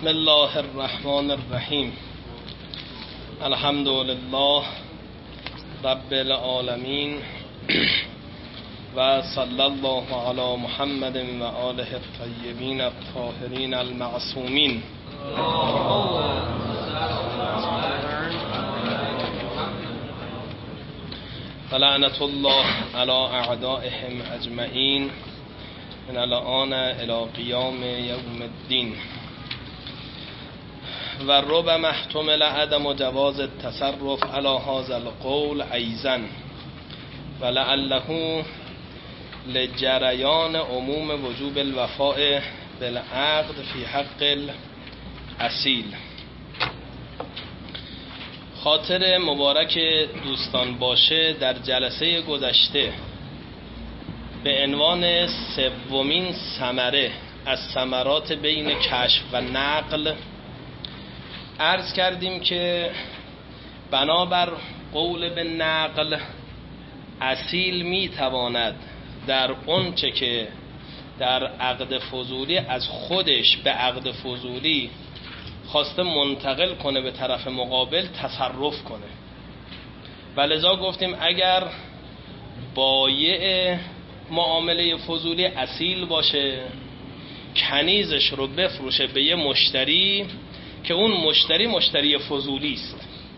بسم الله الرحمن الرحیم. الحمد لله رب العالمین و صلی الله علی محمد و آله الطیبین الطاهرین المعصومین. فلعنة الله علی اعدائهم اجمعین من الان الی قیام یوم الدین. و ربما احتمل عدم جواز التصرف علی هذا القول ایضا ولعله لجریان عموم وجوب الوفاء بالعقد فی حق الاصیل. خاطر مبارک دوستان باشه، در جلسه گذشته به عنوان سومین ثمره از ثمرات بین کشف و نقل عرض کردیم که بنابر قول به نقل اصیل میتواند در اونچه که در عقد فضولی از خودش به عقد فضولی خواسته منتقل کنه به طرف مقابل تصرف کنه، و لذا گفتیم اگر بایع معامله فضولی اصیل باشه، کنیزش رو بفروشه به یه مشتری که اون مشتری فضولی است،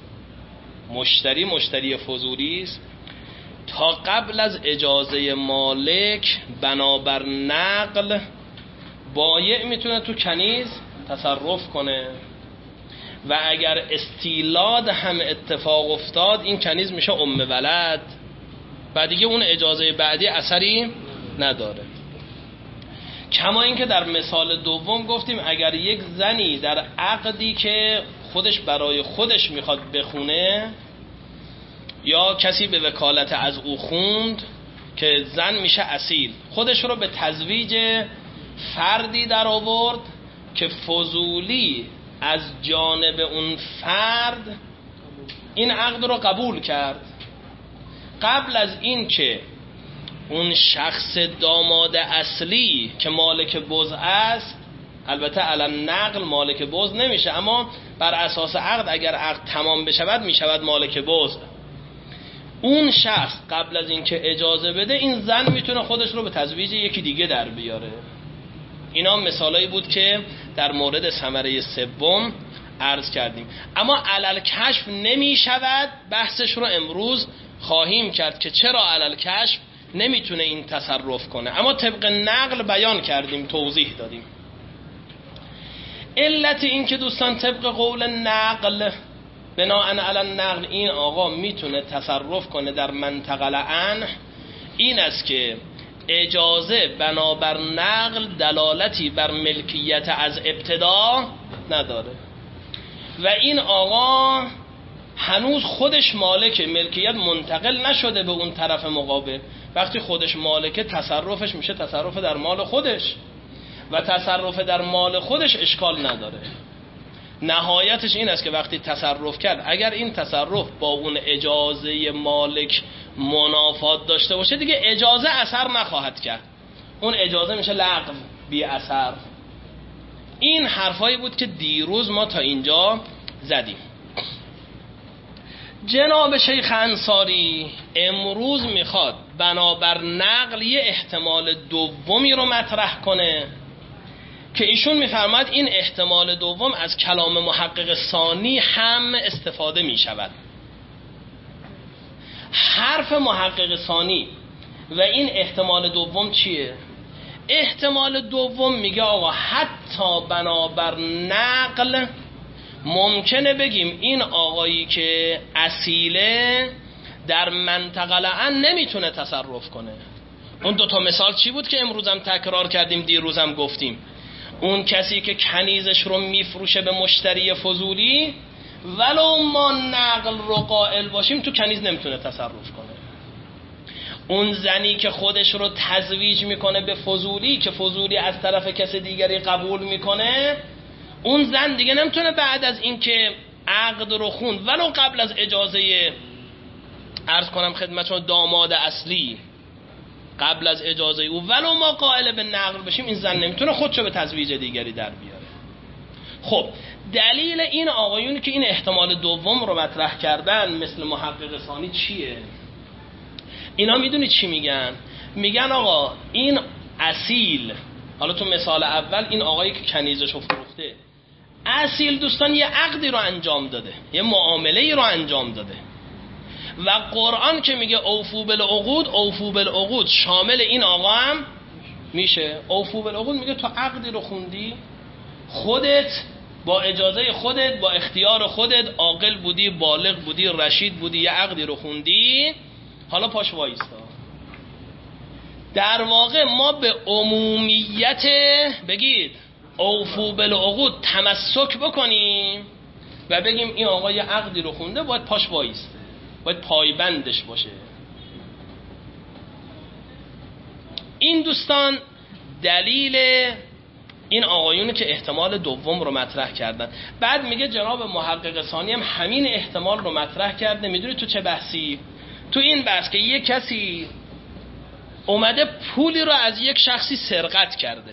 مشتری فضولی است، تا قبل از اجازه مالک بنابر نقل بایع میتونه تو کنیز تصرف کنه، و اگر استیلاد هم اتفاق افتاد این کنیز میشه ام ولد و دیگه اون اجازه بعدی اثری نداره. کما اینکه در مثال دوم گفتیم اگر یک زنی در عقدی که خودش برای خودش میخواد بخونه یا کسی به وکالت از او خوند که زن میشه اصیل، خودش رو به تزویج فردی در آورد که فضولی از جانب اون فرد این عقد رو قبول کرد، قبل از این که اون شخص داماد اصلی که مالک بز است، البته علی نقل مالک بز نمیشه، اما بر اساس عقد اگر عقد تمام بشود میشود مالک بز، اون شخص قبل از این که اجازه بده این زن میتونه خودش رو به تزویج یکی دیگه در بیاره. اینا مثالایی بود که در مورد ثمره سوم عرض کردیم. اما علل کشف نمیشود، بحثش رو امروز خواهیم کرد که چرا علل کشف نمیتونه این تصرف کنه، اما طبق نقل بیان کردیم، توضیح دادیم. علت این که دوستان طبق قول نقل بناء علی النقل این آقا میتونه تصرف کنه در منطقه عنه این است که اجازه بنابر نقل دلالتی بر ملکیت از ابتدا نداره و این آقا هنوز خودش مالک، ملکیت منتقل نشده به اون طرف مقابل. وقتی خودش مالکه تصرفش میشه تصرف در مال خودش و تصرف در مال خودش اشکال نداره. نهایتش این است که وقتی تصرف کرد اگر این تصرف با اون اجازه مالک منافات داشته باشه دیگه اجازه اثر نخواهد کرد، اون اجازه میشه لغو، بی اثر. این حرفایی بود که دیروز ما تا اینجا زدیم. جناب شیخ انصاری امروز میخواد بنابر نقل یه احتمال دومی رو مطرح کنه که ایشون میفرماد این احتمال دوم از کلام محقق ثانی هم استفاده میشود. حرف محقق ثانی و این احتمال دوم چیه؟ احتمال دوم میگه آقا حتی بنابر نقل ممکنه بگیم این آقایی که اصیله در منطقه عنه نمیتونه تصرف کنه. اون دوتا مثال چی بود که امروزم تکرار کردیم، دیروزم گفتیم؟ اون کسی که کنیزش رو میفروشه به مشتری فضولی ولو ما نقل رو قائل باشیم تو کنیز نمیتونه تصرف کنه. اون زنی که خودش رو تزویج میکنه به فضولی که فضولی از طرف کسی دیگری قبول میکنه، اون زن دیگه نمیتونه بعد از این که عقد رو خوند ولو قبل از اجازه عرض کنم خدمتشون داماد اصلی، قبل از اجازه او ولو ما قائل به نقل بشیم، این زن نمیتونه خودشو به تزویج دیگری در بیاره. خب دلیل این آقایونی که این احتمال دوم رو مطرح کردن مثل محقق ثانی چیه؟ اینا میدونی چی میگن؟ میگن آقا این اصیل، حالا تو مثال اول این آقایی که کنیزشو فروخته، اصیل دوستان یه عقدی رو انجام داده، یه معامله‌ای رو انجام داده و قرآن که میگه اوفو بالعقود، اوفو بالعقود شامل این آقا هم میشه. اوفو بالعقود میگه تو عقدی رو خوندی، خودت با اجازه خودت، با اختیار خودت، عاقل بودی، بالغ بودی، رشید بودی، یه عقدی رو خوندی، حالا پاش وایستا. در واقع ما به عمومیت بگید اوفو بالعقود تمسک بکنیم و بگیم این آقا یه عقدی رو خونده، باید پاش وایسته، باید پایبندش باشه. این دوستان دلیل این آقایونی که احتمال دوم رو مطرح کردن. بعد میگه جناب محقق ثانی هم همین احتمال رو مطرح کرده. میدونی تو چه بحثی؟ تو این بحث که یک کسی اومده پولی رو از یک شخصی سرقت کرده،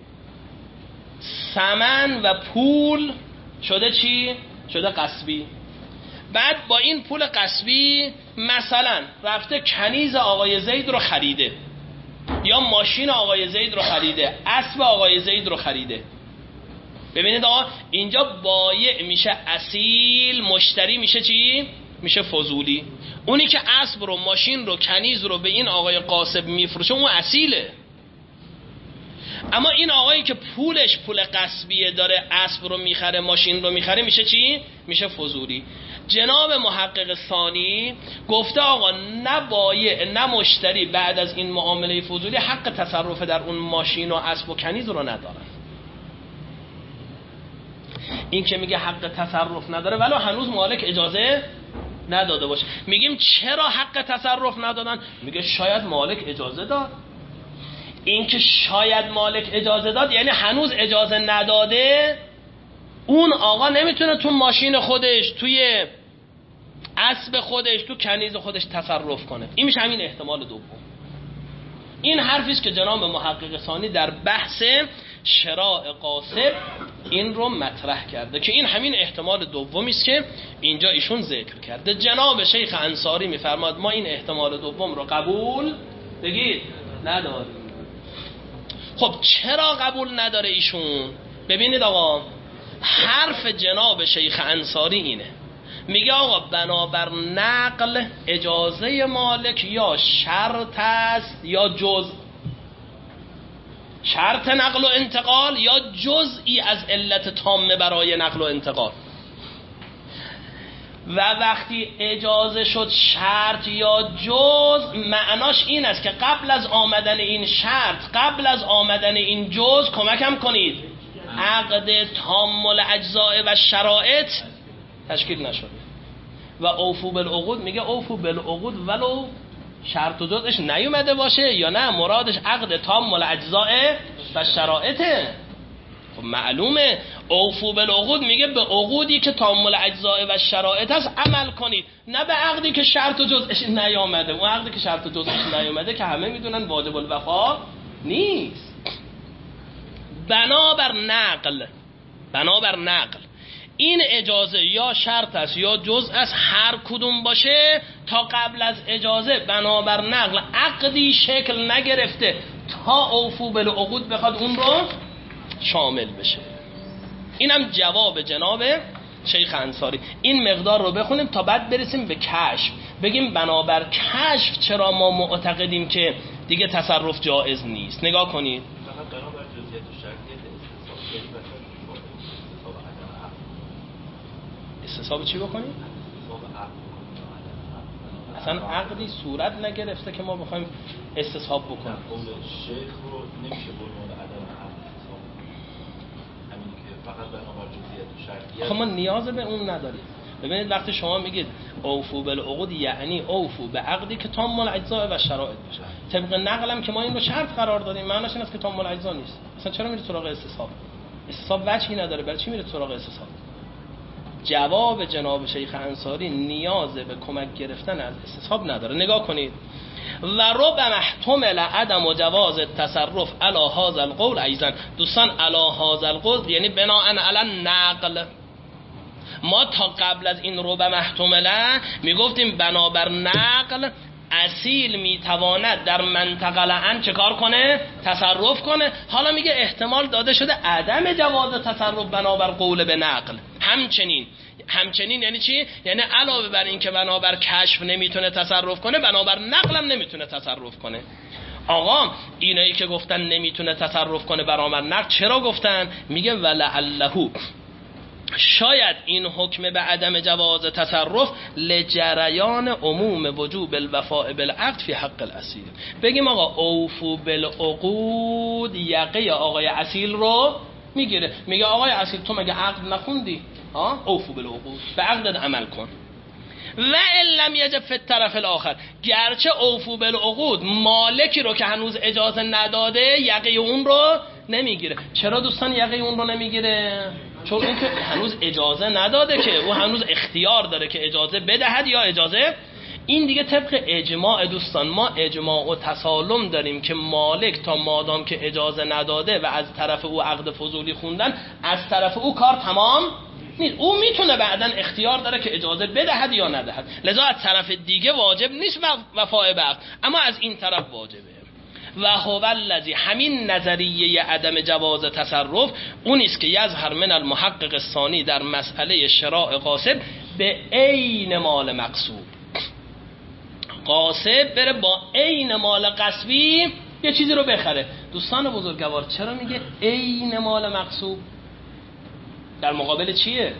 ثمن و پول شده چی؟ شده غصبی. بعد با این پول غصبی مثلا رفته کنیز آقای زید رو خریده، یا ماشین آقای زید رو خریده، اسب آقای زید رو خریده. ببینید آقا اینجا بایع میشه اصیل، مشتری میشه چی؟ میشه فضولی. اونی که اسب رو، ماشین رو، کنیز رو به این آقای غاصب میفروشه اون اصیله. اما این آقایی که پولش پول غصبیه، داره اسب رو میخره، ماشین رو میخره، میشه چی؟ میشه فضولی. جناب محقق ثانی گفته آقا نه بایع نه مشتری بعد از این معامله فضولی حق تصرف در اون ماشین و اسب و کنیز رو ندارن. این که میگه حق تصرف نداره ولو هنوز مالک اجازه نداده باشه. میگیم چرا حق تصرف ندادن؟ میگه شاید مالک اجازه داد. این که شاید مالک اجازه داد یعنی هنوز اجازه نداده. اون آقا نمیتونه تو ماشین خودش، توی اسب خودش، تو کنیز خودش تصرف کنه. این میشه همین احتمال دوم. این حرفیست که جناب محقق ثانی در بحث شراء غاصب این رو مطرح کرده که این همین احتمال دومی است که اینجا ایشون ذکر کرده. جناب شیخ انصاری میفرماد ما این احتمال دوم رو قبول بگید نداریم. خب چرا قبول نداره ایشون؟ ببینید آقا حرف جناب شیخ انصاری اینه، میگه آقا بنابر نقل اجازه مالک یا شرط است یا جزء، شرط نقل و انتقال یا جزئی از علت تامه برای نقل و انتقال. و وقتی اجازه شد شرط یا جزء، معناش این است که قبل از آمدن این شرط، قبل از آمدن این جزء کمکم کنید عقد تام الاجزاء و شرایط تشکیل نشده. و اوفو بالعقود میگه اوفو بالعقود ولو شرط و جزءش نیومده باشه، یا نه مرادش عقد تام الاجزاء و شرایطه. خب معلومه اوفو بالعقود میگه به عقودی که تام الاجزاء و شرایط است عمل کنید، نه به عقدی که شرط و جزءش نیامده. اون عقدی که شرط و جزءش نیامده که همه میدونن واجب الوفا نیست. بنابر نقل این اجازه یا شرط است یا جزء است، هر کدوم باشه تا قبل از اجازه بنابر نقل عقدی شکل نگرفته تا اوفو بالعقود بخواد اون رو شامل بشه. اینم جواب جناب شیخ انصاری. این مقدار رو بخونیم تا بعد برسیم به کشف، بگیم بنابر کشف چرا ما معتقدیم که دیگه تصرف جایز نیست. نگاه کنید استصحاب چی بکنیم؟ اصلا عقدی صورت نگرفته که ما بخوایم استصحاب بکنیم. شیخ رو نمیشه بنیان عدم عقد استصحاب، همین که فقط بنابر جزئیات و شرطیات. خب ما نیاز به اون نداریم. ببینید وقتی شما میگید اوفو بالعقود یعنی اوفو به عقدی که تام الاجزاء و شرایط باشه. طبق نقلم که ما این رو شرط قرار دادیم، معناش این است که تام الاجزاء نیست. اصلا چرا میره سراغ استصحاب؟ استصحاب وجهی نداره، برای چی میره سراغ استصحاب؟ جواب جناب شیخ انصاری نیاز به کمک گرفتن از استصحاب نداره. نگاه کنید و ربما احتمل عدم و جواز التصرف علی هذا القول ایضا. دوستان علی هذا القول یعنی بناء علی نقل. ما تا قبل از این ربما احتمله میگفتیم بنابر نقل اصیل میتواند در منطقه لعن چه کار کنه؟ تصرف کنه. حالا میگه احتمال داده شده عدم جواز تصرف بنابر قول به نقل. همچنین یعنی چی؟ یعنی علاوه بر این که بنابر کشف نمیتونه تصرف کنه، بنابر نقلم نمیتونه تصرف کنه. آقا اینایی که گفتن نمیتونه تصرف کنه بنابر نقل چرا گفتن؟ میگه ولعله، شاید این حکم به عدم جواز تصرف لجریان عموم وجوب الوفاء بالعقد فی حق الاصیل. بگیم آقا اوفو بالعقود یقه آقای اصیل رو میگیره، میگه آقای اصیل تو مگه عقد نخوندی؟ اوفو بالعقود، به عقدت عمل کن. و ان لم یجب فی الطرف الاخر، گرچه اوفو بالعقود مالکی رو که هنوز اجازه نداده یقه اون رو نمیگیره. چرا دوستان یقه اون رو نمیگیره؟ چون این که هنوز اجازه نداده، که او هنوز اختیار داره که اجازه بدهد یا اجازه. این دیگه طبق اجماع دوستان، ما اجماع و تسالم داریم که مالک تا مادام که اجازه نداده و از طرف او عقد فضولی خوندن، از طرف او کار تمام نیست. او میتونه بعداً اختیار داره که اجازه بدهد یا ندهد. لذا از طرف دیگه واجب نیست وفاء به عقد، اما از این طرف واجبه. و هو الذی، همین نظریه عدم جواز تصرف اون است که یظهر من المحقق الثانی در مسئله شراء قاصب به عین مال مقصوب. قاصب بره با عین مال غصبی یه چیزی رو بخره. دوستان بزرگوار چرا میگه عین مال مقصوب؟ در مقابل چیه؟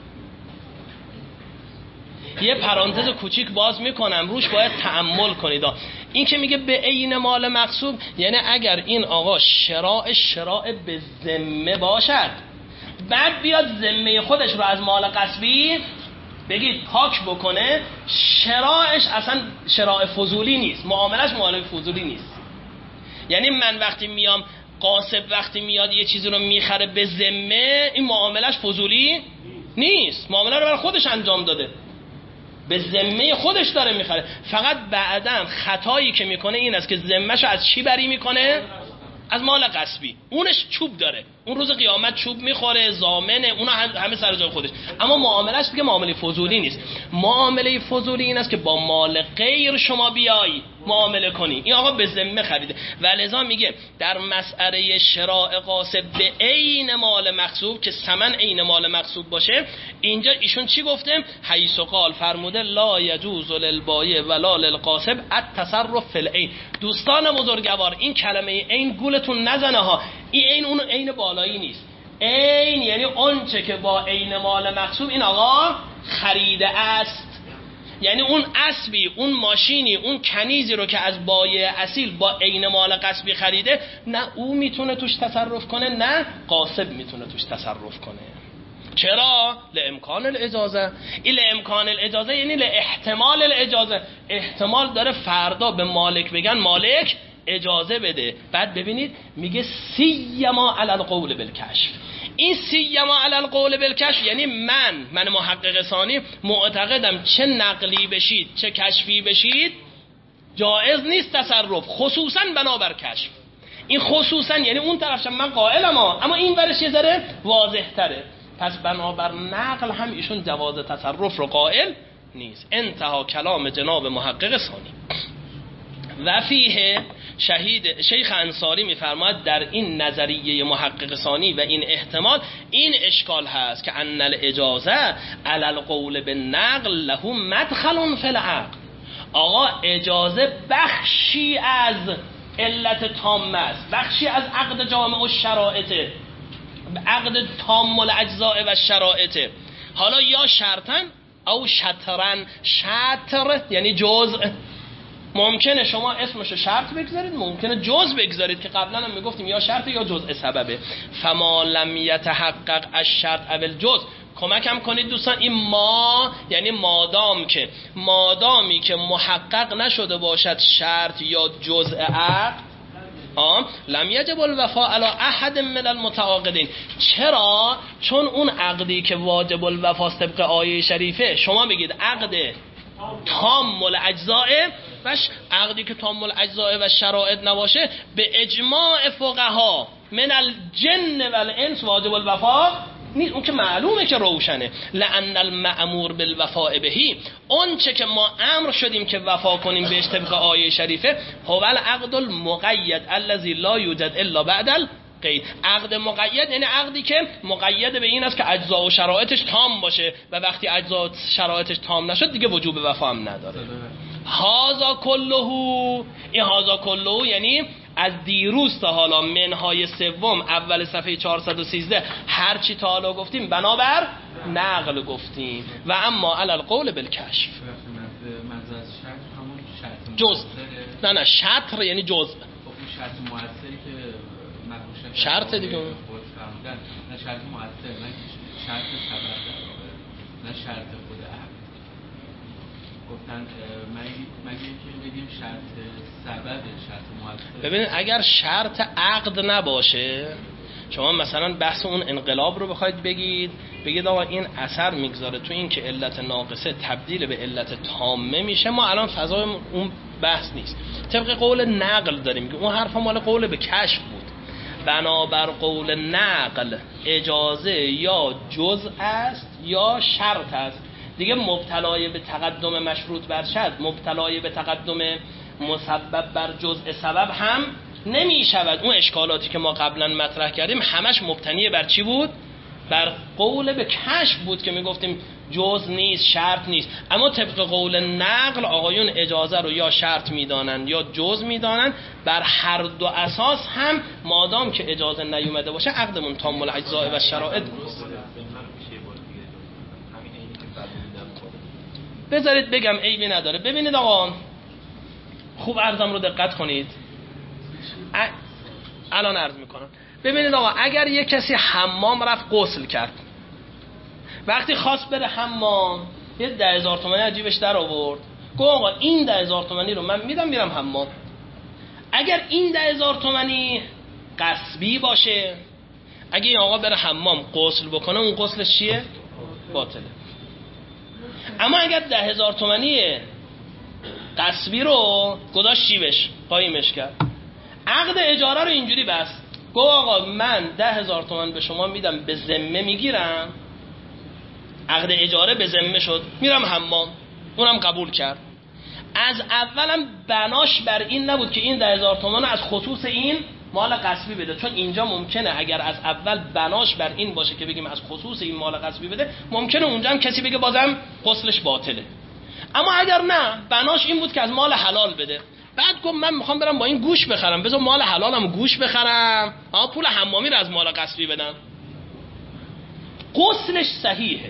یه پرانتز کوچیک باز میکنم روش، باید تأمل کنید. این که میگه به عین مال مقصوب یعنی اگر این آقا شراء به ذمه باشد، بعد بیاد ذمه خودش رو از مال غصبی بگید پاک بکنه، شراءش اصلا شراء فضولی نیست، معاملش معامله فضولی نیست. یعنی من وقتی میام قاصب وقتی میاد یه چیزی رو میخره به ذمه، این معاملش فضولی نیست، معامله رو برای خودش انجام داده، به ذمه خودش داره میخره. فقط بعداً خطایی که میکنه این است که ذمه‌شو از چی بری میکنه؟ از مال غصبی. اونش چوب داره، اون روز قیامت چوب میخوره، ضامنه، اونا همه سر جای خودش. اما معاملهش دیگه معامله فضولی نیست. معامله فضولی این است که با مال غیر شما بیای معامله کنی. این آقا به ذمه خریده و لذا میگه در مسئله شراء قاصب به عین مال مغصوب که ثمن عین مال مغصوب باشه، اینجا ایشون چی گفته؟ حیث قال، فرموده لا یجوز للبایع ولا للقاصب التصرف فی العین. دوستان بزرگوار این کلمه عین گولتون نزنه ها، این عین اون عین بالایی نیست. عین یعنی آنچه که با عین مال مغصوب این آقا خریده است، یعنی اون اسبی، اون ماشینی، اون کنیزی رو که از بایع اصیل با عین مال غصبی خریده، نه او میتونه توش تصرف کنه نه قاصب میتونه توش تصرف کنه. چرا؟ لامکان الاجازه. این لامکان الاجازه یعنی لاحتمال الاجازه، احتمال داره فردا به مالک بگن مالک اجازه بده. بعد ببینید میگه سیما علی القول بالکشف. این سیما علی القول بالکشف یعنی من محقق ثانی معتقدم چه نقلی بشید چه کشفی بشید جایز نیست تصرف، خصوصا بنابر کشف. این خصوصا یعنی اون طرفش من قائلم اما این ورش یه ذره واضح تره، پس بنابر نقل هم ایشون جواز تصرف رو قائل نیست. انتها کلام جناب محقق ثانی. و فیه شیخ انصاری میفرماید در این نظریه محقق ثانی و این احتمال این اشکال هست که ان الاجازه علی القول بالنقل له مدخل فی العقد. آقا اجازه بخشی از علت تامه است، بخشی از عقد جامع و شرائطه، عقد تام الاجزاء و شرائطه. حالا یا شرطن او شطرن، شطر یعنی جزء، ممکنه شما اسمشو شرط بگذارید، ممکنه جزء بگذارید که قبلا هم میگفتیم یا شرط یا جزء سببه. فما لم یتحقق الشرط او الجزء. کمکم کنید دوستان، این ما یعنی مادامی که محقق نشده باشد شرط یا جزء عقد، لم یجب الوفاء علی احد من المتعاقدین. چرا؟ چون اون عقدی که واجب الوفاء طبق آیه شریفه، شما بگید عقد تام الاجزاء عقدی که تام الاجزاء و شرایط نباشه به اجماع فقها من الجن و الانس واجب الوفا نیست. اون که معلومه که روشنه. لأن المأمور بالوفاء بهی، اون چه که ما امر شدیم که وفا کنیم بهش طبق آیه شریفه، هو العقد المقید الذی لا یوجد الا بعد القید. عقد مقید یعنی عقدی که مقید به این است که اجزا و شرایطش تام باشه و وقتی اجزا و شرایطش تام نشد دیگه وجوب وفا هم نداره. هذا کله، این هذا کله یعنی از دیروز تا حالا منهای سوم اول صفحه 413 هر چی تا حالا گفتیم بنابر نقل گفتیم. و اما علی القول بالکشف جزء، نه شطر یعنی جزء، شرط مؤثری که مربوطه شرط دیگه، نه شرط مؤثر، نه شرط سبب، نه شرط خود عقد. گفتن مگه که بگیم شرط سبب، شرط مؤثر. ببینید اگر شرط عقد نباشه، شما مثلا بحث اون انقلاب رو بخواید بگید آقا این اثر میگذاره تو این که علت ناقصه تبدیل به علت تامه میشه، ما الان فضای اون بحث نیست. طبق قول نقل داریم که اون حرف مال قول به کشف بود. بنابر قول نقل اجازه یا جزء است یا شرط است دیگه. مبتلای به تقدم مشروط بر شرط، مبتلای به تقدم مسبب بر جزء سبب هم نمی شود. اون اشکالاتی که ما قبلا مطرح کردیم همش مبتنی بر چی بود؟ بر قول به کشف بود که می گفتیم جزء نیست، شرط نیست. اما طبق قول نقل آقایون اجازه رو یا شرط میدانن یا جزء میدانن. بر هر دو اساس هم مادام که اجازه نیومده باشه عقدمون تام الاجزاء و شرایط نیست. بذارید بگم عیبی نداره. ببینید آقا خوب عرضم رو دقت کنید. الان عرض میکنم. ببینید آقا اگر یک کسی حمام رفت غسل کرد، وقتی خواست بره حمام یه 10,000 تومانی عجیبش در آورد، گفت آقا این 10,000 تومانی رو من میدم میرم حمام. اگر این 10,000 تومانی غصبی باشه، اگه این آقا بره حمام غسل بکنه اون غسلش چیه؟ باطله. اما اگر 10,000 تومانی غصبی رو گذاشت جیبش قایمش کرد، عقد اجاره رو اینجوری بست، گفت آقا من 10,000 تومان به شما میدم به ذمه میگیرم، عقد اجاره به ذمه شد، میرم حمام. اونم قبول کرد. از اولم بناش بر این نبود که این 10,000 تومان از خصوص این مال غصبی بده، چون اینجا ممکنه اگر از اول بناش بر این باشه که بگیم از خصوص این مال غصبی بده، ممکنه اونجا هم کسی بگه بازم غسلش باطله. اما اگر نه بناش این بود که از مال حلال بده، بعد گفت من میخوام برم با این گوش بخرم، بذار مال حلالم گوش بخرم، پول حمامی رو از مال غصبی بدم، غسلش صحیحه.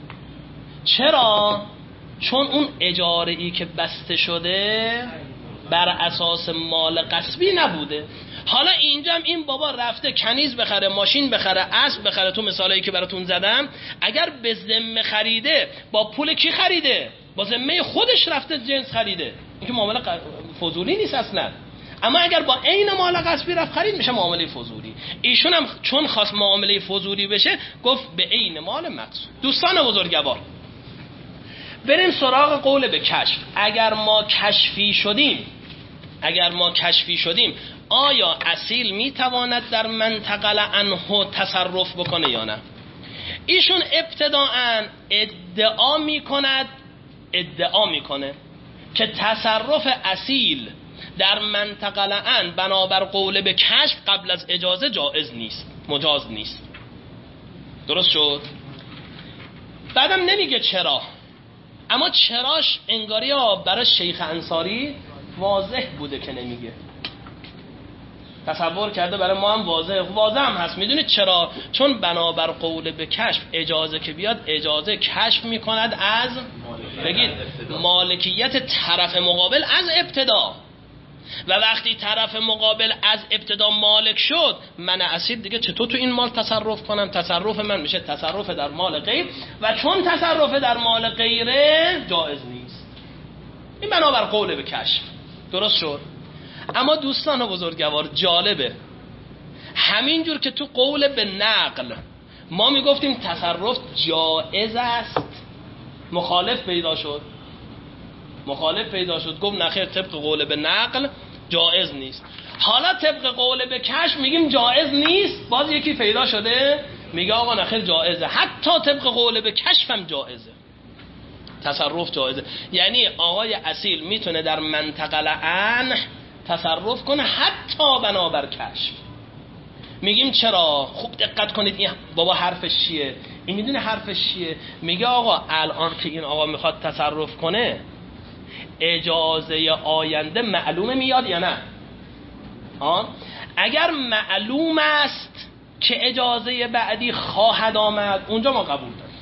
چرا؟ چون اون اجاره ای که بسته شده بر اساس مال غصبی نبوده. حالا اینجا هم این بابا رفته کنیز بخره، ماشین بخره، اسب بخره، تو مثالایی که براتون زدم، اگر به ذمه خریده با پول کی خریده؟ با ذمه خودش رفته جنس خریده، این که معامله فضولی نیست اصلا. اما اگر با عین مال غصبی رفت خرید میشه معامله فضولی. ایشون هم چون خواست معامله فضولی بشه گفت به عین مال مقصود. دوستان بزرگوار بریم سراغ قول به کشف. اگر ما کشفی شدیم آیا اصیل میتواند در منتقل عنه تصرف بکنه یا نه؟ ایشون ابتداءً ادعا میکنه که تصرف اصیل در منتقل عن بنابر قول به کشف قبل از اجازه جائز نیست، مجاز نیست. درست شد؟ بعدم نمیگه چرا، اما چراش انگاری برای شیخ انصاری واضح بوده که نمیگه. تصور کرده برای ما هم واضح هم هست. میدونید چرا؟ چون بنابر قول به کشف اجازه که بیاد اجازه کشف میکند از بگید مالکیت طرف مقابل از ابتدا، و وقتی طرف مقابل از ابتدا مالک شد، من اصیل دیگه چطور تو این مال تصرف کنم؟ تصرف من میشه تصرف در مال غیر، و چون تصرف در مال غیره جایز نیست. این بنابر قول به کشف. درست شد؟ اما دوستان بزرگوار جالبه، همینجور که تو قول به نقل ما میگفتیم تصرف جایز است، مخالف پیدا شد. مخالف پیدا شد گفت نخیر طبق قول به نقل جایز نیست. حالا طبق قول به کشف میگیم جایز نیست، باز یکی پیدا شده میگه آقا نخیر جایزه، حتی طبق قول به کشف هم جایزه، تصرف جایزه. یعنی آقای اصیل میتونه در منطقه الان تصرف کنه حتی بنابر کشف. میگیم چرا؟ خوب دقت کنید این بابا حرفش چیه، این میدونه حرفش چیه. میگه آقا الان که این آقا میخواد تصرف کنه اجازه آینده معلومه میاد یا نه؟ اگر معلوم است که اجازه بعدی خواهد آمد اونجا ما قبول داریم.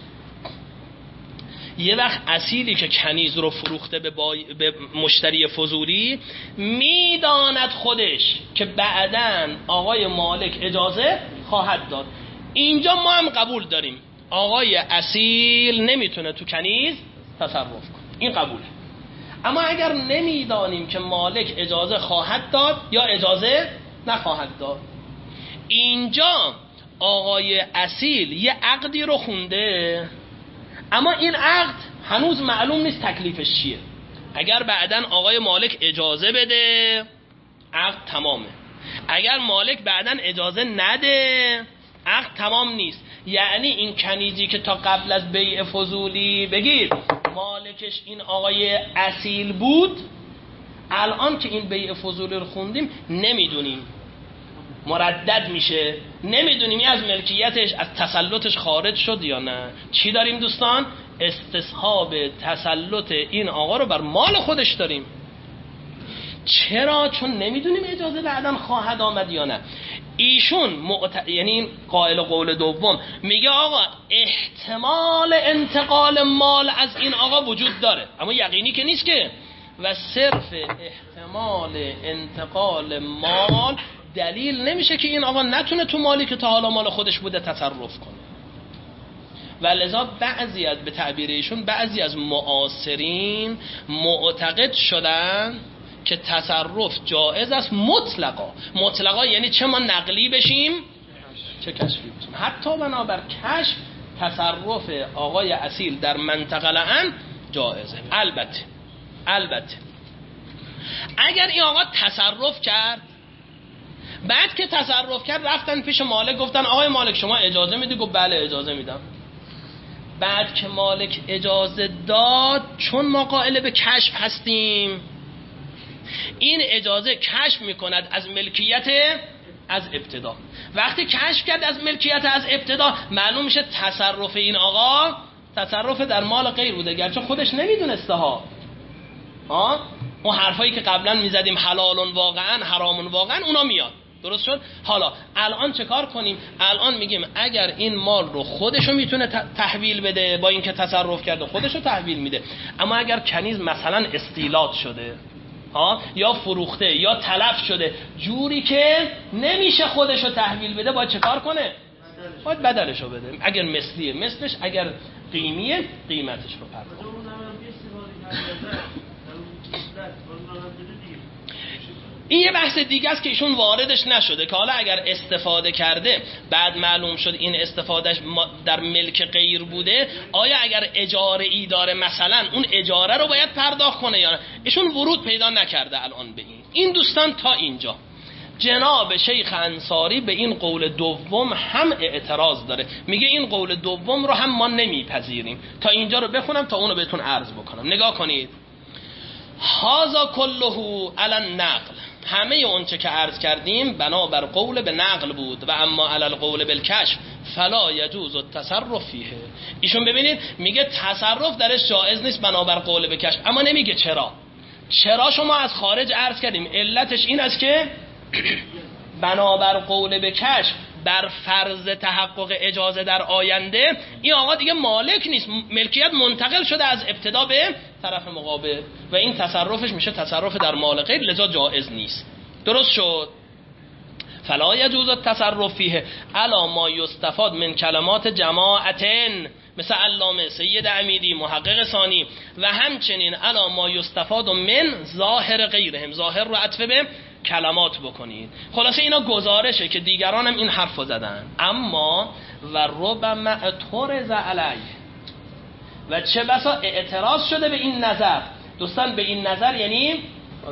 یه وقت اصیلی که کنیز رو فروخته به مشتری فضولی میداند خودش که بعداً آقای مالک اجازه خواهد داد، اینجا ما هم قبول داریم آقای اصیل نمیتونه تو کنیز تصرف کنه، این قبوله. اما اگر نمیدانیم که مالک اجازه خواهد داد یا اجازه نخواهد داد، اینجا آقای اصیل یه عقدی رو خونده اما این عقد هنوز معلوم نیست تکلیفش چیه. اگر بعداً آقای مالک اجازه بده عقد تمامه، اگر مالک بعداً اجازه نده عقد تمام نیست. یعنی این کنیزی که تا قبل از بیع فضولی بگیر مالکش این آقای اصیل بود، الان که این بیع فضولی رو خوندیم نمیدونیم مردد میشه، نمیدونیم از ملکیتش از تسلطش خارج شد یا نه. چی داریم دوستان؟ استصحاب تسلط این آقا رو بر مال خودش داریم. چرا؟ چون نمیدونیم اجازه بعداً خواهد آمد یا نه. ایشون یعنی این قائل قول دوم میگه آقا احتمال انتقال مال از این آقا وجود داره اما یقینی که نیست که، و صرف احتمال انتقال مال دلیل نمیشه که این آقا نتونه تو مالی که تا حالا مال خودش بوده تصرف کنه. و لذا بعضی از به تعبیر ایشون بعضی از معاصرین معتقد شدن که تصرف جایز است مطلقا، یعنی چه ما نقلی بشیم چه کشفی بشیم، حتی بنابر کشف تصرف آقای اصیل در منطقه الان جایزه. البته اگر این آقا تصرف کرد، بعد که تصرف کرد رفتن پیش مالک گفتن آقای مالک شما اجازه میدی؟ گفت بله اجازه میدم. بعد که مالک اجازه داد، چون ما قائل به کشف هستیم، این اجازه کشف میکند از ملکیت از ابتدا. وقتی کشف کرد از ملکیت از ابتدا معلوم میشه تصرف این آقا تصرف در مال غیر بوده، گرچه خودش نمیدونسته ها. اون حرفایی که قبلا میزدیم حلال واقعا حرام واقعا اونا میاد. درست شد؟ حالا الان چه کار کنیم؟ الان میگیم اگر این مال رو خودشو میتونه تحویل بده، با اینکه تصرف کرده خودشو تحویل میده، اما اگر کنیز مثلا استیلات شده یا فروخته یا تلف شده جوری که نمیشه خودشو تحویل بده، باید چه کار کنه؟ باید بدلشو بده. اگر مثلیه مثلش، اگر قیمیه قیمتش رو پرداخت. این یه بحث دیگه است که ایشون واردش نشده که حالا اگر استفاده کرده بعد معلوم شد این استفادهش در ملک غیر بوده، آیا اگر اجاره ای داره مثلا اون اجاره رو باید پرداخت کنه یا نه؟ ایشون ورود پیدا نکرده الان به این دوستان. تا اینجا جناب شیخ انصاری به این قول دوم هم اعتراض داره، میگه این قول دوم رو هم ما نمیپذیریم. تا اینجا رو بخونم تا اونو بهتون عرض بکنم. نگاه کنید. هذا كله علی النقل، همه اون چه که عرض کردیم بنابر قول به نقل بود، و اما علی القول بالکشف فلا یجوز التصرف فیه. ایشون ببینید میگه تصرف درش جایز نیست بنابر قول به کشف، اما نمیگه چرا شما از خارج عرض کردیم. علتش این است که بنابر قول به کشف بر فرض تحقق اجازه در آینده این آقا دیگه مالک نیست، ملکیت منتقل شده از ابتدا به طرف مقابل و این تصرفش میشه تصرف در مال غیر، لذا جایز نیست. درست شد؟ فلا یجوز التصرف فیه علی ما یستفاد من کلمات جماعتن، مثل علامه سید امیدی محقق ثانی، و همچنین علی ما یستفاد من ظاهر غیرهم، ظاهر رو عطف به کلمات بکنید. خلاصه اینا گزارشه که دیگران هم این حرف رو زدن. اما و ربما اعترض علیه، و چه بسا اعتراض شده به این نظر دوستان به این نظر یعنی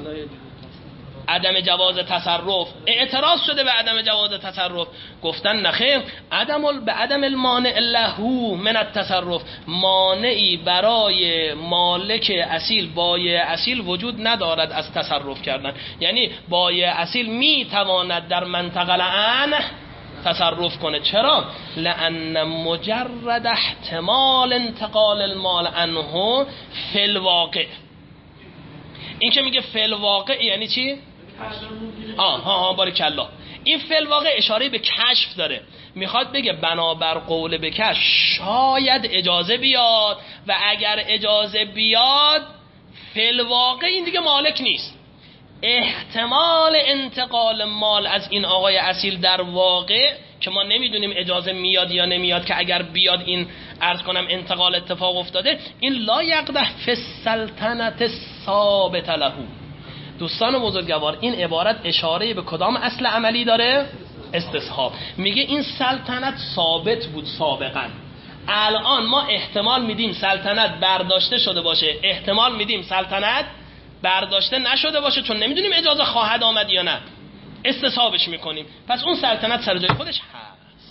عدم جواز تصرف. اعتراض شده به عدم جواز تصرف، گفتن نخیر، به عدم المانع له من التصرف، مانعی برای مالک اصیل بایع اصیل وجود ندارد از تصرف کردن. یعنی بایع اصیل می تواند در منطقه الان تصرف کنه. چرا؟ لأن مجرد احتمال انتقال المال عنه فی الواقع. این که میگه فی الواقع یعنی چی؟ بارکالله. این فی الواقع اشاره به کشف داره، میخواد بگه بنابر قول به کشف شاید اجازه بیاد و اگر اجازه بیاد فی الواقع این دیگه مالک نیست. احتمال انتقال مال از این آقای اصیل در واقع که ما نمیدونیم اجازه میاد یا نمیاد، که اگر بیاد این عرض کنم انتقال اتفاق افتاده، این لا یقدح فی السلطنة ثابت له. دوستان بزرگوار این عبارت اشاره به کدام اصل عملی داره؟ استصحاب. میگه این سلطنت ثابت بود سابقا، الان ما احتمال میدیم سلطنت برداشته شده باشه، احتمال میدیم سلطنت برداشته نشده باشه، چون نمیدونیم اجازه خواهد آمد یا نه، استصحابش میکنیم، پس اون سلطنت سر جای خودش هست.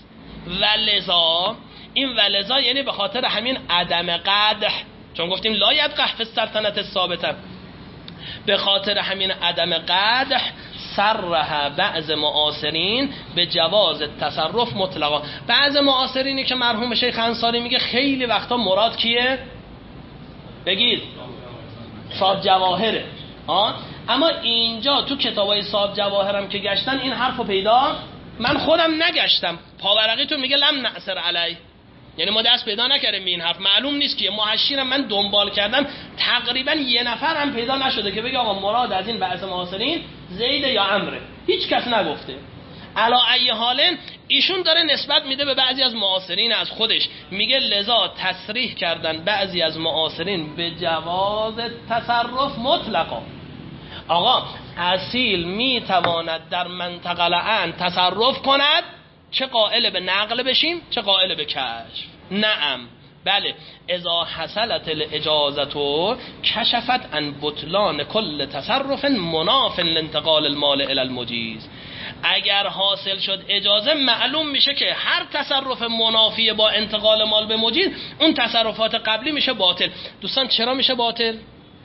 ولذا یعنی به خاطر همین عدم قدح، چون گفتیم لا یقدح فی السلطنة ثابته، به خاطر همین عدم قدح صرح بعض معاصرین به جواز تصرف مطلقا. بعض معاصرینی که مرحوم شیخ انصاری میگه خیلی وقتا مراد کیه؟ بگید صاحب جواهره. اما اینجا تو کتابای صاحب جواهرم که گشتن این حرفو پیدا، من خودم نگشتم، پاورقیتون میگه لم نأثر علی، یعنی ما دست پیدا نکردیم به این حرف، معلوم نیست که محشیرم من دنبال کردم تقریبا یه نفر هم پیدا نشده که بگه آقا مراد از این بعض معاصرین زید یا عمره، هیچ کس نگفته. علا ای حالن ایشون داره نسبت میده به بعضی از معاصرین از خودش، میگه لذا تصریح کردن بعضی از معاصرین به جواز تصرف مطلقا. آقا اصیل میتواند در منطقه الان تصرف کند، چه قائل به نقل بشیم چه قائل به کشف. نعم بله، اذا حصلت الاجازه کشفت عن بطلان کل تصرف مناف لانتقال المال الى المجیز. اگر حاصل شد اجازه، معلوم میشه که هر تصرف منافی با انتقال مال به مجیز، اون تصرفات قبلی میشه باطل. دوستان چرا میشه باطل؟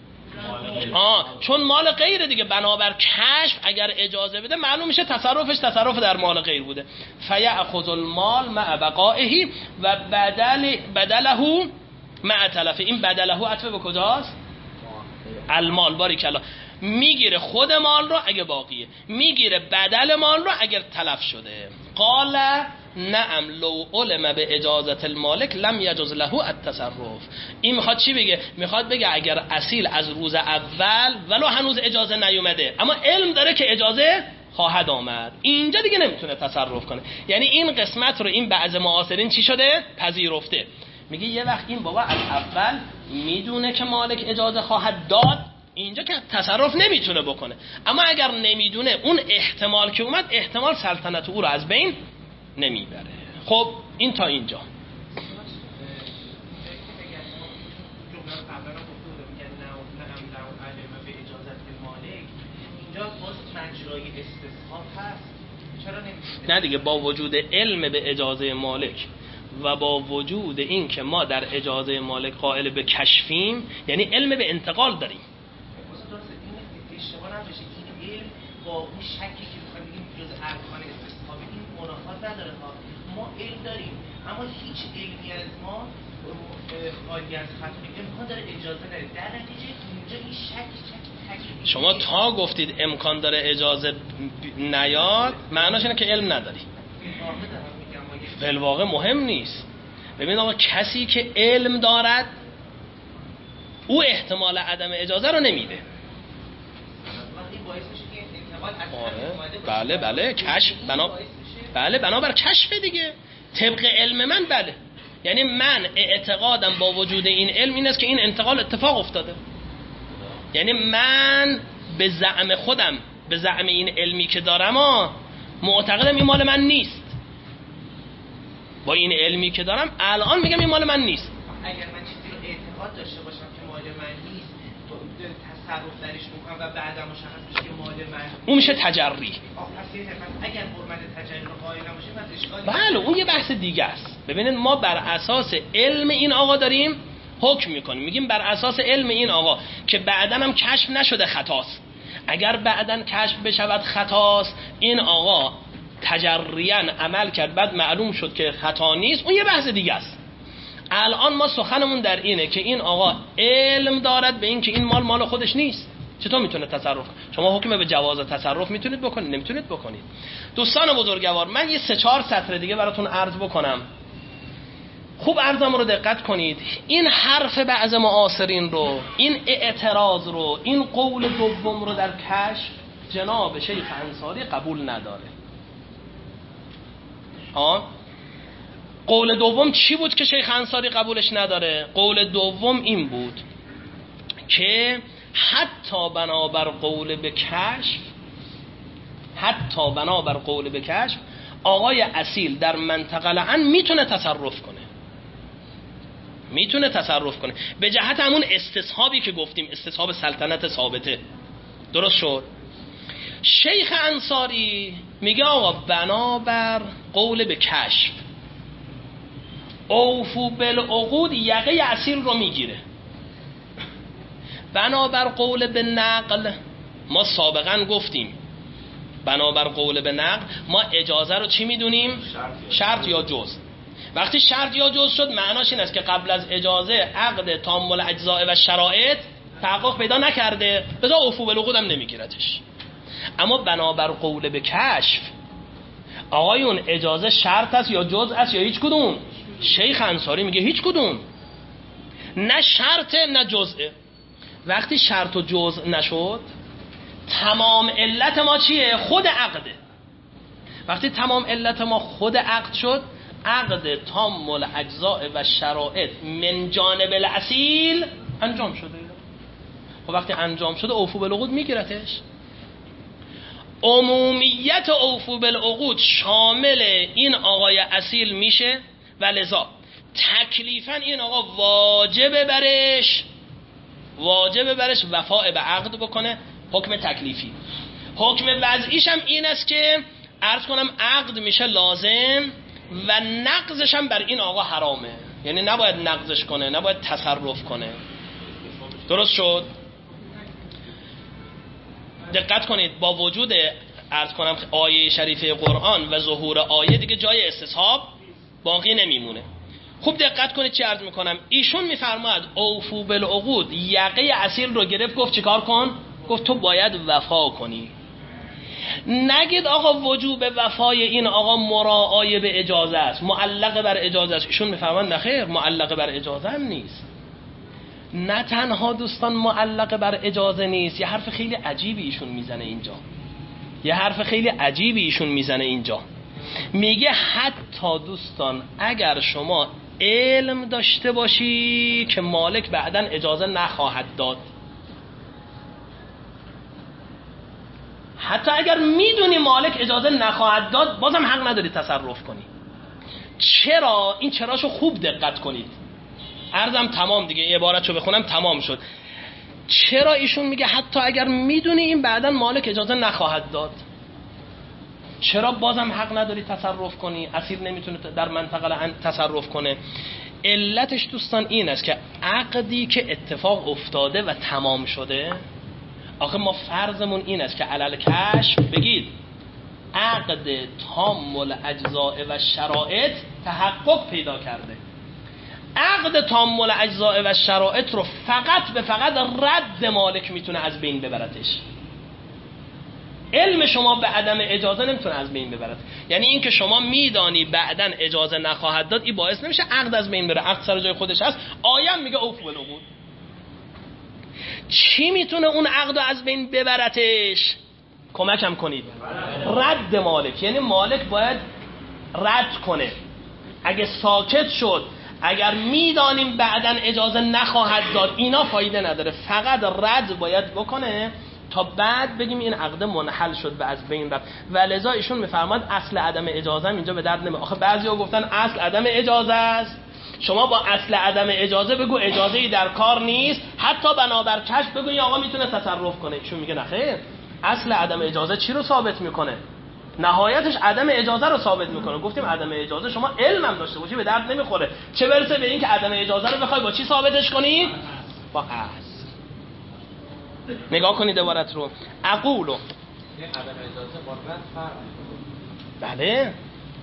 چون مال غیره دیگه، بنابر کشف اگر اجازه بده معلوم میشه تصرفش تصرف در مال غیر بوده. فیأخذ المال مع بقائه و بدله مع تلفه. این بدله عطف به کجاست؟ المال. باریکلا. میگیره خود مال رو اگه باقیه، میگیره بدل مال رو اگر تلف شده. قال نعم لو علم به اجازت المالک لم یجوز له التصرف. این میخواد چی بگه؟ میخواد بگه اگر اصیل از روز اول ولو هنوز اجازه نیومده اما علم داره که اجازه خواهد آمد، اینجا دیگه نمیتونه تصرف کنه. یعنی این قسمت رو این بعض معاصرین چی شده؟ پذیرفته. میگه یه وقت این بابا از اول میدونه که مالک اجازه خواهد داد، اینجا که تصرف نمیتونه بکنه. اما اگر نمیدونه، اون احتمال که اومد، احتمال سلطنت او رو از بین نمیبره. خب این تا اینجا. نه دیگه، با وجود علم به اجازه مالک و با وجود این که ما در اجازه مالک قائل به کشفیم، یعنی علم به انتقال داریم. اشتباه نباشه این علم با اون شکی که می‌خوایم بگیم جز ارکان استصحابی این منافات نداره. ما علم داریم اما هیچ علمی از ما خالی از خطا امکان داره اجازه نده، در نتیجه اینجا این شک شما تا گفتید امکان داره اجازه نیاد، معناش اینه که علم نداری. بالواقع مهم نیست. ببینید آقا، کسی که علم دارد او احتمال عدم اجازه رو نمیده. بله کشف بنابر کشف دیگه، طبق علم من. بله، یعنی من اعتقادم با وجود این علم این است که این انتقال اتفاق افتاده. یعنی من به زعم خودم، به زعم این علمی که دارم معتقدم این مال من نیست. با این علمی که دارم الان میگم این مال من نیست. اگر من چیزی رو اعتقاد داشته باشم که مال من نیست، تصرف درش میکنم و بعدا مشخص بشه که مال من، اون میشه تجری. پس اگر حرمت تجری رو قائل نباشیم پس اشکالی بله اون یه بحث دیگه است. ببینید ما بر اساس علم این آقا داریم حکم میکنیم، میگیم بر اساس علم این آقا که بعداً هم کشف نشده خطاست، اگر بعداً کشف بشود خطاست این آقا تجریاً عمل کرد بعد معلوم شد که خطا نیست، اون یه بحث دیگه است. الان ما سخنمون در اینه که این آقا علم دارد به این که این مال خودش نیست، چطور میتونه تصرف کنه؟ شما حکم به جواز تصرف میتونید بکنید؟ نمیتونید بکنید. دوستان بزرگوار من یه 3-4 سطر دیگه براتون عرض بکنم، خوب عرضم رو دقت کنید. این حرف بعض معاصرین رو، این اعتراض رو، این قول دوم رو در کشف جناب شیخ انصاری قبول نداره. قول دوم چی بود که شیخ انصاری قبولش نداره؟ قول دوم این بود که حتی بنابر قول به کشف آقای اصیل در منطقه لعن میتونه تصرف کنه به جهت همون استصحابی که گفتیم، استصحاب سلطنت ثابته. درست شد؟ شیخ انصاری میگه آقا بنابر قول به کشف اوفو بالعقود یقه اصیل رو میگیره. بنابر قول به نقل ما سابقا گفتیم بنابر قول به نقل ما اجازه رو چی میدونیم؟ شرط یا جز. وقتی شرط یا جز شد معناش این است که قبل از اجازه عقد تام الاجزاء و شرایط تحقق پیدا نکرده، بذار اوفو بالعقود هم نمیگیرتش. اما بنابر قول به کشف آقایون اجازه شرط است یا جز است یا هیچ کدوم؟ شیخ انصاری میگه هیچ کدوم، نه شرط نه جزءه. وقتی شرط و جزء نشد تمام علت ما چیه؟ خود عقده. وقتی تمام علت ما خود عقد شد، عقد تام الاجزاء و شرایط من جانب الاصیل انجام شده. خب وقتی انجام شده اوفو بالعقود میگیرتش. عمومیت اوفو بالعقود شامل این آقای اصیل میشه و لذا تکلیفاً این آقا واجب برش وفاء به عقد بکنه. حکم تکلیفی. حکم وضعیش هم این است که عرض کنم عقد میشه لازم و نقضش هم بر این آقا حرامه، یعنی نباید نقضش کنه، نباید تصرف کنه. درست شد؟ دقت کنید با وجود عرض کنم آیه شریفه قرآن و ظهور آیه دیگه جای استصحاب باقی نمیمونه. خوب دقت کنید چی عرض میکنم. ایشون میفرماید اوفو بالعقود یقه اصیل رو گرفت، گفت چیکار کن؟ گفت تو باید وفا کنی. نگید آقا وجوب وفای این آقا مراعای به اجازه است، معلق بر اجازه است. ایشون میفرماید نخیر، معلق بر اجازه هم نیست. نه تنها دوستان معلق بر اجازه نیست، یه حرف خیلی عجیبی ایشون میزنه اینجا. میگه حتی دوستان اگر شما علم داشته باشی که مالک بعداً اجازه نخواهد داد، حتی اگر میدونی مالک اجازه نخواهد داد، بازم حق نداری تصرف کنی. چرا؟ این چراشو خوب دقت کنید. عرضم تمام دیگه، این عبارتشو بخونم تمام شد. چرا ایشون میگه حتی اگر میدونی این بعداً مالک اجازه نخواهد داد، چرا بازم حق نداری تصرف کنی؟ اسیر نمیتونه در منطقه تصرف کنه. علتش دوستان این است که عقدی که اتفاق افتاده و تمام شده، آخه ما فرضمون این است که علل کشف بگید عقد تام الاجزاء و شرایط تحقق پیدا کرده. عقد تام الاجزاء و شرایط رو فقط رد مالک میتونه از بین ببرتش. علم شما به عدم اجازه نمیتونه از بین ببرد. یعنی این که شما میدانی بعدن اجازه نخواهد داد، این باعث نمیشه عقد از بین بره. عقد سر جای خودش هست. آیه میگه اوفو بالعقود. چی میتونه اون عقد رو از بین ببرتش؟ کمکم کنید. رد مالک. یعنی مالک باید رد کنه. اگه ساکت شد، اگر میدانیم بعدن اجازه نخواهد داد، اینا فایده نداره. فقط رد باید بکنه تا بعد بگیم این عقد منحل شد و از بین رفت. و لذا ایشون میفرماد اصل عدم اجازه اینجا به درد نمیخوره. آخه بعضیا گفتن اصل عدم اجازه است، شما با اصل عدم اجازه بگو اجازه‌ای در کار نیست، حتی بنابر کشف بگو این آقا میتونه تصرف کنه. ایشون میگه نه خیر، اصل عدم اجازه چی رو ثابت میکنه؟ نهایتش عدم اجازه رو ثابت میکنه. گفتیم عدم اجازه شما علم هم داشته باشی به درد نمیخوره، چه برسه به این که عدم اجازه رو بخوای با چی ثابتش کنی؟ با اصل. نگاه کنید عبارت رو. اقولو عدم اجازه با رد فرق. بله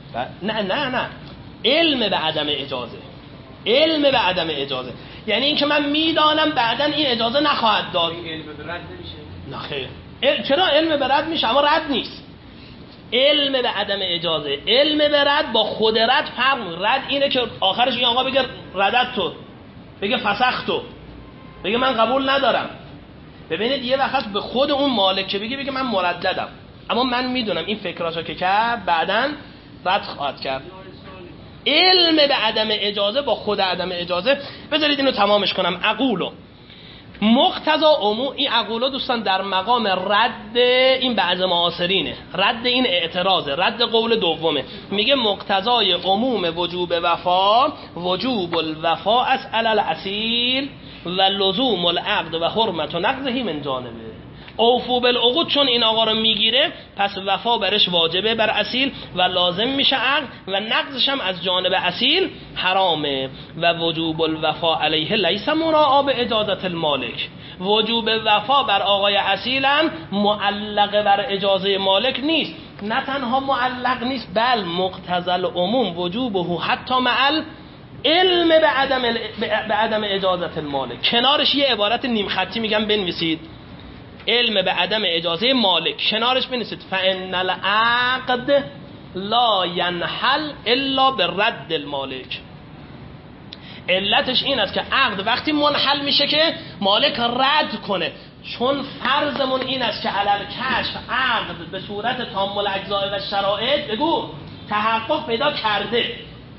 نه علم به عدم اجازه، علم به عدم اجازه یعنی این که من میدانم بعداً این اجازه نخواهد داد. علم به رد نمیشه؟ نه خیر. چرا علم به رد میشه اما رد نیست؟ علم به عدم اجازه، علم به رد با خود رد فرق میکنه. رد اینه که آخرش این آقا بگه ردت تو، بگه فسخ تو، بگه من قبول ندارم. ببینید یه وقت به خود اون مالک که بگه من مرددم، اما من میدونم این فکراشو که کرد بعداً رد خواهد کرد. علم به عدم اجازه با خود عدم اجازه. بذارید اینو تمامش کنم. اقولو مقتضا عموم، این اقولو دوستان در مقام رد این بعض معاصرینه، رد این اعتراضه، رد قول دومه. میگه مقتضای عموم وجوب وفا وجوب الوفا از علل اصیل و لزوم العقد و حرمت و نقضه من جانبه. اوفو بالعقود چون این آقا رو میگیره پس وفا برش واجبه بر اصیل و لازم میشه عقد و نقضش هم از جانب اصیل حرامه. و وجوب الوفا علیه لیس مراعا به اجازت المالک. وجوب وفا بر آقای اصیل هم معلق بر اجازه مالک نیست. نه تنها معلق نیست بل مقتضی العموم وجوبه حتی مع علم به عدم اجازت المالک. کنارش یه عبارت نیم خطی میگم بنویسید، علم به عدم اجازه مالک، کنارش بنویسید فان العقد لا ينحل الا برد المالک. علتش این است که عقد وقتی منحل میشه که مالک رد کنه. چون فرضمون این است که علل کشف عقد به صورت تام الاجزاء و شرایط بگو تحقق پیدا کرده.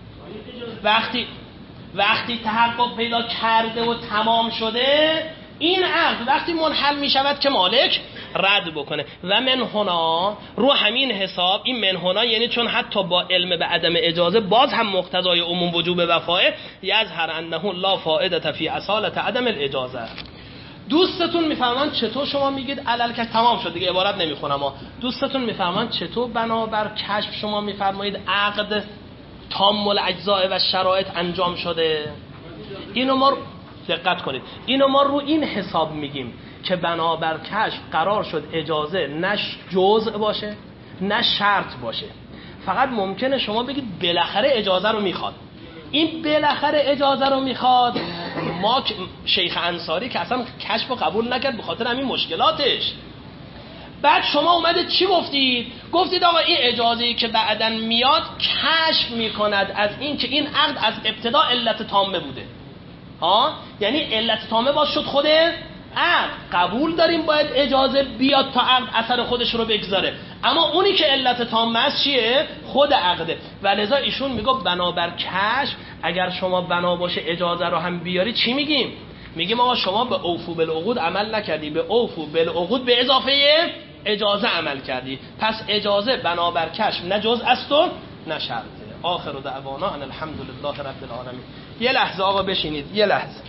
وقتی تحقق پیدا کرده و تمام شده این عقد وقتی منحل می شود که مالک رد بکنه. و من هنا رو همین حساب، این من هنا یعنی چون حتی با علم به عدم اجازه باز هم مقتضای عموم وجوب وفاه یظهر انه لا فائده فی اصالت عدم الاجازه. دوستتون میفهمن چطور شما میگید علل کشف تمام شد دیگه عبارت نمیخونم ها. دوستتون میفهمن چطور بنابر کشف شما میفرمایید عقد تام الاجزاء و شرایط انجام شده. اینو ما دقت کنید، اینو ما رو این حساب میگیم که بنابر کشف قرار شد اجازه نه جزء باشه نه شرط باشه. فقط ممکنه شما بگید بالاخره اجازه رو میخواد. این بالاخره اجازه رو میخواد ما شیخ انصاری که اصلا کشف رو قبول نکرد به خاطر همین مشکلاتش. بعد شما اومده چی گفتید؟ گفتید آقا این اجازه‌ای که بعدن میاد کشف میکند از این که این عقد از ابتدا علت تامه بوده. یعنی علت تامه باز شد خود عقد. قبول داریم باید اجازه بیاد تا عقد اثر خودش رو بگذاره، اما اونی که علت تامه است چیه؟ خود عقده. و لذا ایشون میگه بنابر کشف اگر شما بنا باشه اجازه رو هم بیاری چی میگیم؟ میگیم آقا شما به اوفو بالعقود عمل نکردی، به اوفو بالعقود به اضافه اجازه عمل کردی. پس اجازه بنابر کشف نه جزء است و نه شرطه. آخر دعوانا ان الحمدلله رب العالمین. یه لحظه آقا بشینید، یه لحظه.